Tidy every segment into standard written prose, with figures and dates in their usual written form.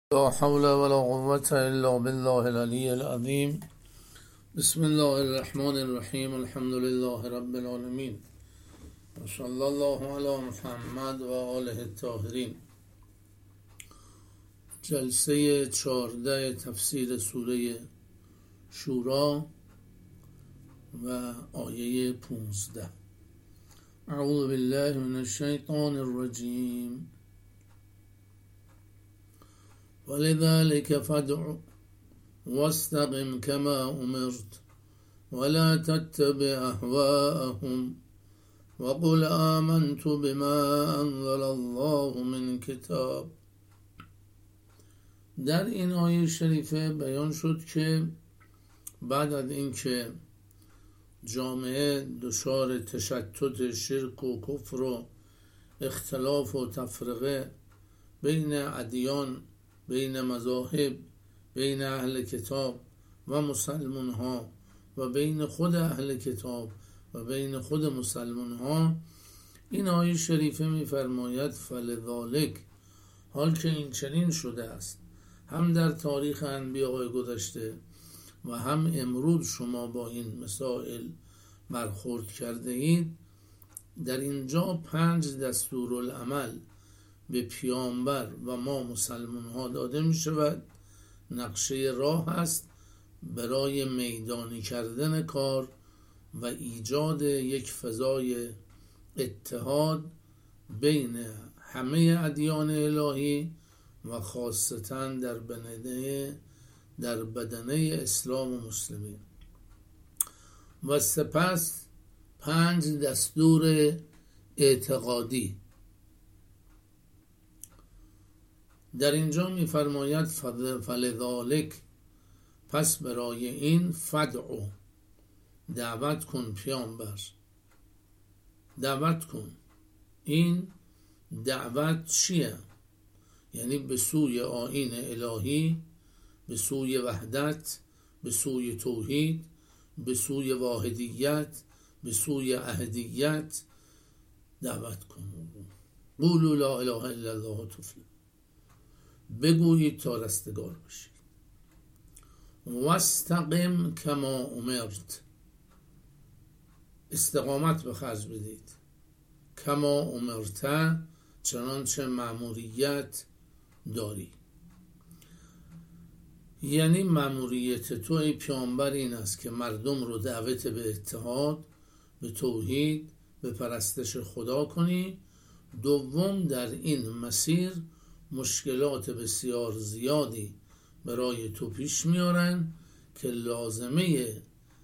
لا حول ولا قوة إلا بالله العلي العظيم. بسم الله الرحمن الرحیم. الحمد لله رب العالمين و صلی الله علی محمد و آله الطاهرین. جلسه 14 تفسیر سوره شورا و آیه 15. اعوذ بالله من الشیطان الرجیم. ولذلك فادع واستقم كما أمرت ولا تتبع أهواءهم وقل آمنت بما أنزل الله من کتاب. در این آیه شریفه بیان شد که بعد از اینکه جامعه دچار تشتت شرک و کفر و اختلاف و تفرقه بین ادیان، بین مذاهب، بین اهل کتاب و مسلمان ها و بین خود اهل کتاب و بین خود مسلمان ها، این آیه شریفه می‌فرماید فلذالک، حال که این چنین شده است هم در تاریخ انبیاء گذشته و هم امروز شما با این مسائل برخورد کرده اید، در اینجا 5 دستورالعمل به پیامبر و ما مسلمان ها داده می شود. نقشه راه است برای میدانی کردن کار و ایجاد یک فضای اتحاد بین همه ادیان الهی و خاصتا در بدنه اسلام و مسلمین. و سپس 5 دستور اعتقادی. در اینجا می‌فرماید فلذالک، پس برای این فدعو، دعوت کن پیامبر، دعوت کن. این دعوت چیه؟ یعنی به سوی آیین الهی، به سوی وحدت، به سوی توحید، به سوی واحدیت، به سوی احدیت دعوت کن. قولوا لا اله الا الله تفلحوا، بگویید تا رستگار باشید. واستقم کما امرت، استقامت به خرج بدید. کما امرت، چنانچه مأموریت داری. یعنی مأموریت تو ای پیامبر این است که مردم رو دعوت به اتحاد، به توحید، به پرستش خدا کنی. دوم، در این مسیر مشکلات بسیار زیادی برای تو پیش میارن که لازمه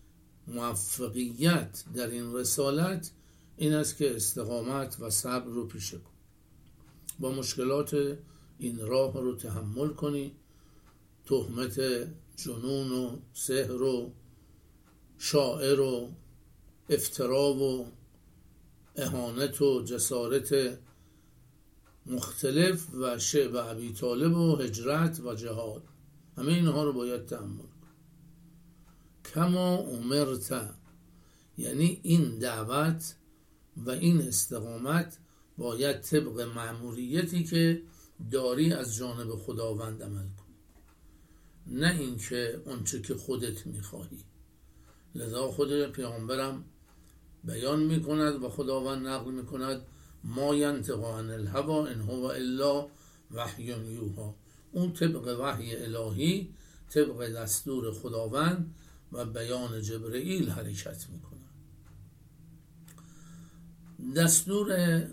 موفقیت در این رسالت این است که استقامت و صبر رو پیشه کن، با مشکلات این راه رو تحمل کنی. تهمت جنون و سحر و شاعر و افترا و اهانت و جسارت مختلف و شعب ابی طالب و هجرت و جهاد، همه اینها رو باید تحمل کن. کما امرت، یعنی این دعوت و این استقامت باید طبق مأموریتی که داری از جانب خداوند عمل کن، نه اینکه اونچه که خودت میخواهی. لذا خود پیامبرم بیان میکند و خداوند نقل میکند ما ینطق عن الهوی ان هو الا وحی یوحی. اون طبق وحی الهی، طبق دستور خداوند و بیان جبرئیل حرکت میکنه. دستور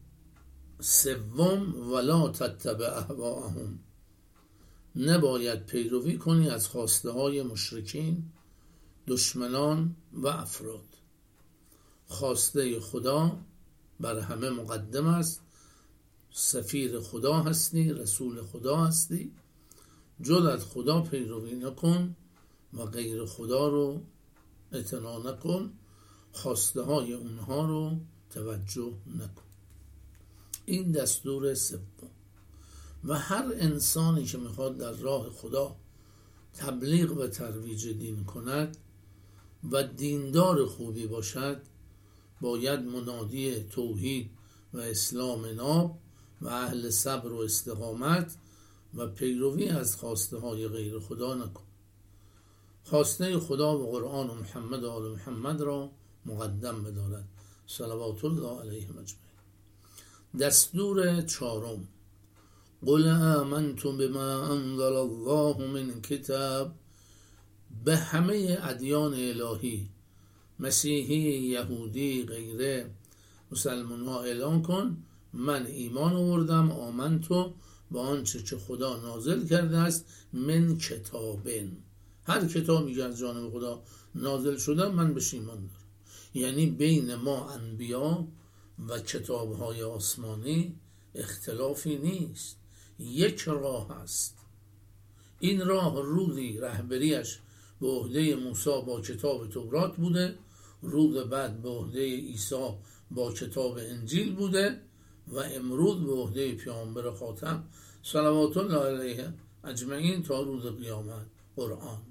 سوم، ولا تتبع اهواءهم، نباید پیروی کنی از خواسته های مشرکین، دشمنان و افراد. خواسته خدا بر همه مقدم است. سفیر خدا هستی، رسول خدا هستی، جز از خدا پیروی نکن و غیر خدا رو اعتنا نکن، خواسته های اونها رو توجه نکن. این دستور سوم. و هر انسانی که میخواد در راه خدا تبلیغ و ترویج دین کند و دیندار خوبی باشد، باید منادی توحید و اسلام ناب و اهل صبر و استقامت و پیروی از خواسته های غیر خدا نکن. خواسته خدا و قرآن و محمد و آل محمد را مقدم بدارد صلوات الله علیهم اجمعین. دستور چهارم: قل آمنت بما انزل الله من کتاب. به همه ادیان الهی، مسیحی، یهودی، غیره، مسلمان ها اعلان کن من ایمان آوردم، آمنتو با آنچه که خدا نازل کرده است، من کتابن، هر کتابی که از جانب خدا نازل شده من بهش ایمان دارم. یعنی بین ما انبیا و کتاب‌های آسمانی اختلافی نیست، یک راه است. این راه روزی رهبریش به عهده موسی با کتاب تورات بوده، روز بعد به عهده عیسی با کتاب انجیل بوده و امروز به عهده پیامبر خاتم صلوات الله علیه اجمعین تا روز قیامت قرآن.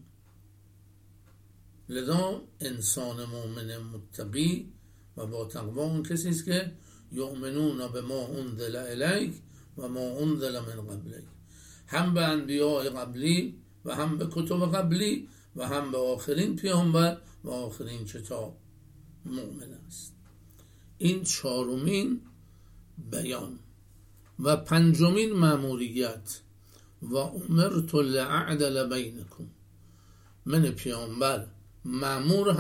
لذا انسان مؤمن متقی و با تقوا اون کسی است که یؤمنون بما انزل الیک و ما انزل من قبلک، هم به انبیاء قبلی و هم به کتب قبلی و هم به آخرین پیامبر و آخرین کتاب مؤمن است. این چهارمین بیان. و پنجمین مأموریت: و امرت لأعدل بینکم. من پیامبر مأمور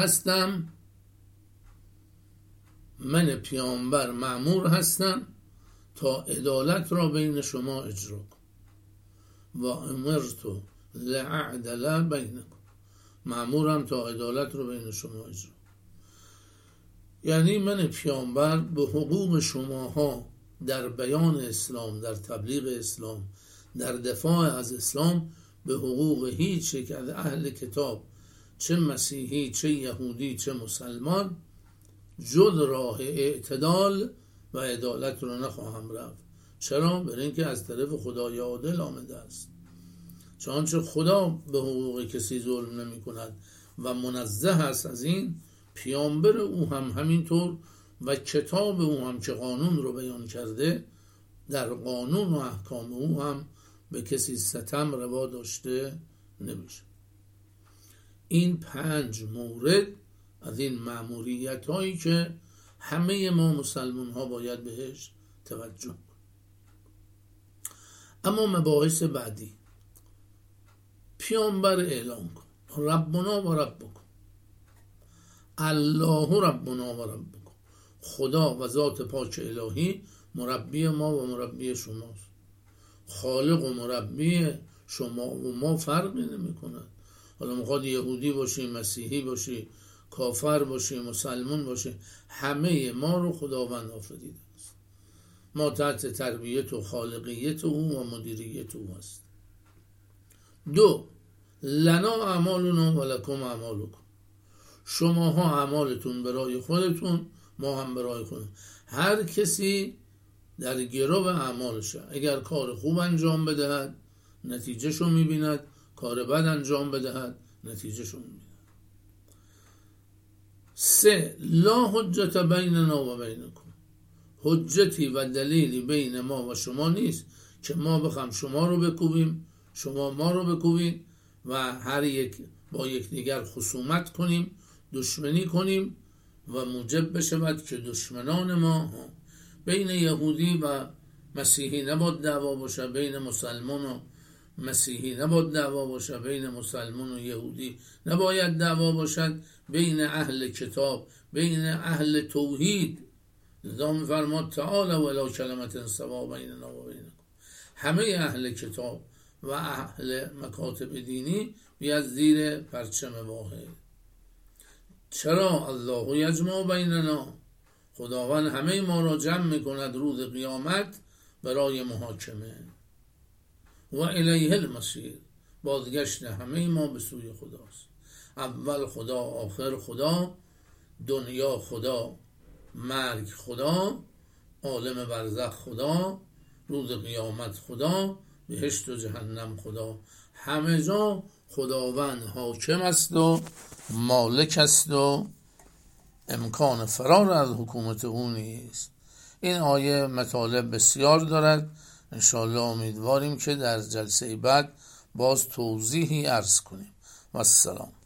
هستم تا عدالت را بین شما اجرا کنم. و امرت لأعدل بینکم، مأمورم تا عدالت را بین شما اجرا. یعنی من پیامبر به حقوق شماها در بیان اسلام، در تبلیغ اسلام، در دفاع از اسلام، به حقوق هیچ یک از اهل کتاب، چه مسیحی، چه یهودی، چه مسلمان، جز راه اعتدال و عدالت رو نخواهم رفت. چرا؟ برای اینکه از طرف خدای عادل آمده است. چنانچه خدا به حقوق کسی ظلم نمی کند و منزه است از این، پیامبر او هم همینطور و کتاب او هم که قانون رو بیان کرده، در قانون و احکام او هم به کسی ستم روا داشته نمیشه. این 5 مورد از این مأموریت هایی که همه ما مسلمان ها باید بهش توجه کنیم. اما مباحث بعدی: پیامبر اعلان کن ربنا و ربکم، الله ربنا و ربکم، خدا و ذات پاک الهی مربی ما و مربی شماست. خالق و مربی شما و ما فرقی نمی کند. حالا میخواد یهودی باشی، مسیحی باشی، کافر باشی، مسلمان باشی، همه ما رو خداوند آفریده است. ما تحت تربیت و خالقیت او و مدیریت او است. 2 لنا اعمالنا و لکم اعمالکم. شماها اعمالتون برای خودتون، ما هم برای خودمون. هر کسی در گرو اعمالشه. اگر کار خوب انجام بدهد نتیجه شو میبیند، کار بد انجام بدهد نتیجه شو میبیند. 3 لا حجت بیننا و بینکم. حجتی و دلیلی بین ما و شما نیست که ما بخوام شما رو بکوبیم، شما ما رو بکوبیم و هر یک با یکدیگر خصومت کنیم، دشمنی کنیم و موجب بشود که دشمنان ما بین یهودی و مسیحی نباید دعوا باشه، بین مسلمان و مسیحی نباید دعوا باشه، بین مسلمان و یهودی نباید دعوا باشد، بین اهل کتاب، بین اهل توحید. لذا می‌فرماد تعالی الی کلمة سواء بیننا و بینکم. همه اهل کتاب و اهل مکاتب دینی بیاد زیر پرچم واحد. چرا؟ الله یجمع بیننا، خداوند همه ما را جمع میکند روز قیامت برای محاکمه. و الیه المصیر، بازگشت همه ما به سوی خداست. اول خدا، آخر خدا، دنیا خدا، مرگ خدا، عالم برزخ خدا، روز قیامت خدا، بهشت و جهنم خدا. همه جا خداوند حاکم است و مالک است و امکان فرار از حکومت او نیست. این آیه مطالب بسیار دارد انشاءالله امیدواریم که در جلسه بعد باز توضیحی عرض کنیم. و السلام.